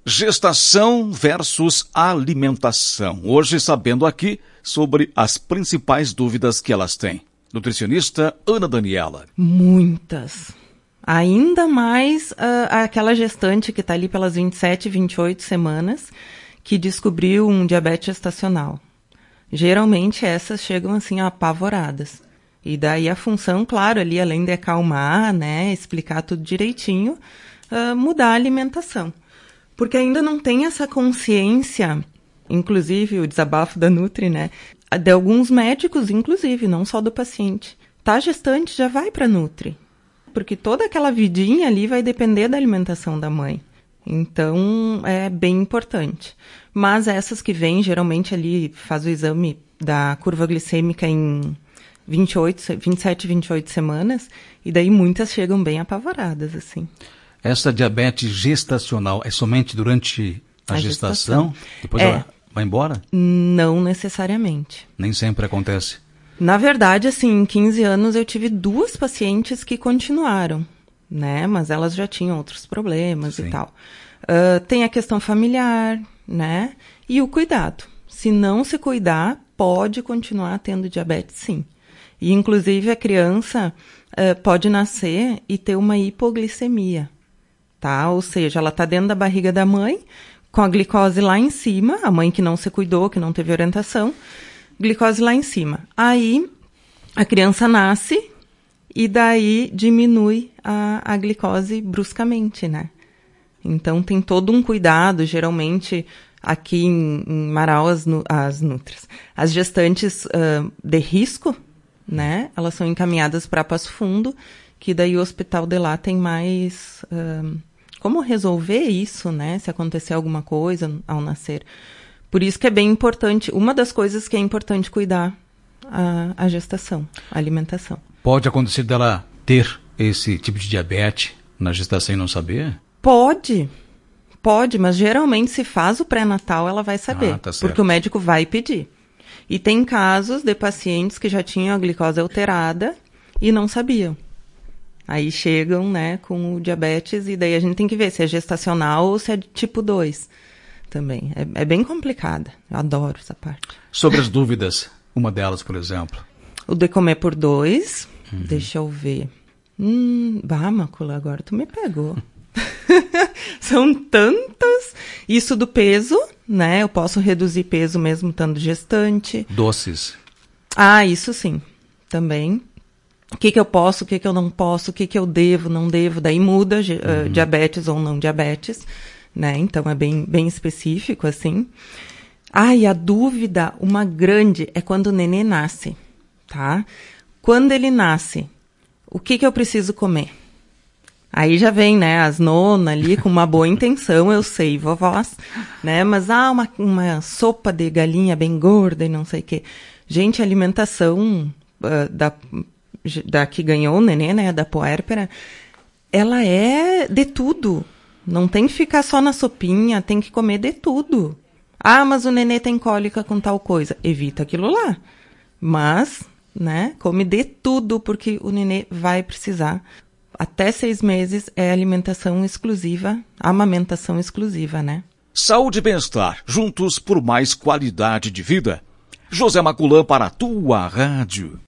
Gestação versus alimentação. Hoje sabendo aqui sobre as principais dúvidas que elas têm. Nutricionista Ana Daniela. Muitas. Ainda mais aquela gestante que está ali pelas 27, 28 semanas, que descobriu um diabetes gestacional. Geralmente essas chegam assim apavoradas. E daí a função, claro, ali além de acalmar, né, explicar tudo direitinho, mudar a alimentação. Porque ainda não tem essa consciência, inclusive o desabafo da Nutri, né, de alguns médicos, inclusive, não só do paciente. Tá gestante, já vai para Nutri. Porque toda aquela vidinha ali vai depender da alimentação da mãe. Então, é bem importante. Mas essas que vêm, geralmente ali faz o exame da curva glicêmica em 27, 28 semanas, e daí muitas chegam bem apavoradas, assim. Essa diabetes gestacional é somente durante a gestação? Depois ela vai embora? Não necessariamente. Nem sempre acontece? Na verdade, assim, em 15 anos eu tive 2 pacientes que continuaram, né? Mas elas já tinham outros problemas. Sim. E tal. Tem a questão familiar, né? E o cuidado. Se não se cuidar, pode continuar tendo diabetes, sim. E, inclusive, a criança pode nascer e ter uma hipoglicemia, tá? Ou seja, ela está dentro da barriga da mãe, com a glicose lá em cima, a mãe que não se cuidou, que não teve orientação, glicose lá em cima. Aí, a criança nasce e daí diminui a glicose bruscamente, né? Então, tem todo um cuidado, geralmente, aqui em Marau, as nutris. As gestantes de risco, né? Elas são encaminhadas para Passo Fundo, que daí o hospital de lá tem mais como resolver isso, né? Se acontecer alguma coisa ao nascer. Por isso que é bem importante, uma das coisas que é importante cuidar a gestação, a alimentação. Pode acontecer dela ter esse tipo de diabetes na gestação e não saber? Pode, mas geralmente se faz o pré-natal ela vai saber, tá certo. Porque o médico vai pedir. E tem casos de pacientes que já tinham a glicose alterada e não sabiam. Aí chegam, né, com o diabetes e daí a gente tem que ver se é gestacional ou se é tipo 2 também. É bem complicada. Eu adoro essa parte. Sobre as dúvidas, uma delas, por exemplo. O de comer por 2, deixa eu ver. Mácula, agora tu me pegou. São tantas. Isso do peso, né? Eu posso reduzir peso mesmo estando gestante. Doces. Isso sim, também. O que eu posso, o que eu não posso, o que eu devo, não devo. Daí muda diabetes ou não diabetes, né? Então é bem específico, assim. E a dúvida, uma grande, é quando o nenê nasce, tá? Quando ele nasce, o que eu preciso comer? Aí já vem, né, as nonas ali com uma boa intenção, eu sei, vovós, né, mas uma sopa de galinha bem gorda e não sei o quê. Gente, a alimentação da que ganhou o nenê, né, da puérpera, ela é de tudo. Não tem que ficar só na sopinha, tem que comer de tudo. Mas o nenê tem cólica com tal coisa. Evita aquilo lá. Mas, né, come de tudo, porque o nenê vai precisar. Até 6 meses é alimentação exclusiva, amamentação exclusiva, né? Saúde e bem-estar, juntos por mais qualidade de vida. José Maculã para a tua rádio.